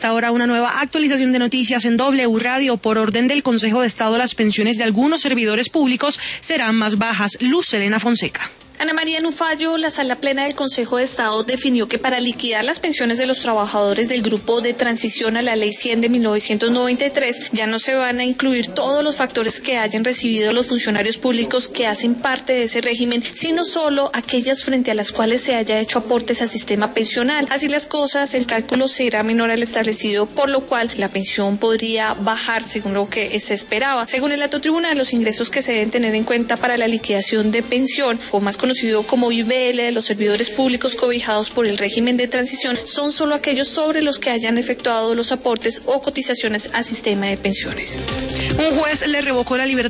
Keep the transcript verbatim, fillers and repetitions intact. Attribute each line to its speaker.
Speaker 1: esta hora una nueva actualización de noticias en W Radio. Por orden del Consejo de Estado, las pensiones de algunos servidores públicos serán más bajas. Luz Helena Fonseca.
Speaker 2: Ana María, en un fallo, la Sala Plena del Consejo de Estado definió que para liquidar las pensiones de los trabajadores del grupo de transición a la Ley cien de mil novecientos noventa y tres, ya no se van a incluir todos los factores que hayan recibido los funcionarios públicos que hacen parte de ese régimen, sino solo aquellas frente a las cuales se haya hecho aportes al sistema pensional. Así las cosas, el cálculo será menor al establecido, por lo cual la pensión podría bajar según lo que se esperaba. Según el alto tribunal, los ingresos que se deben tener en cuenta para la liquidación de pensión, o más conocido como I V L de los servidores públicos cobijados por el régimen de transición, son solo aquellos sobre los que hayan efectuado los aportes o cotizaciones al sistema de pensiones.
Speaker 1: Un juez le revocó la libertad